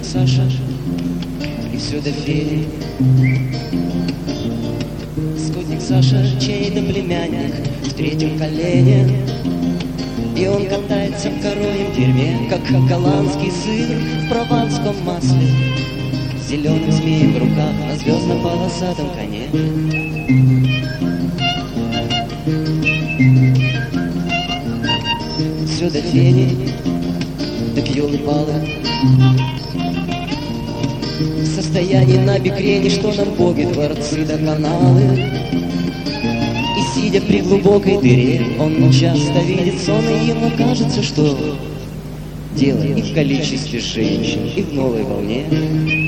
Скотник Саша и все до феи. Скотник Саша чей-то племянник в третьем колене, и он катается в коровьем дерьме, как голландский сыр в прованском масле, с зеленым змеем в руках на звездно-полосатом коне. Все до фени, до елы-палы, в состоянии на бекрень, что нам боги, дворцы да каналы. И сидя при глубокой дыре, он часто видит сон, и ему кажется, что дело и в количестве женщин, и в новой волне.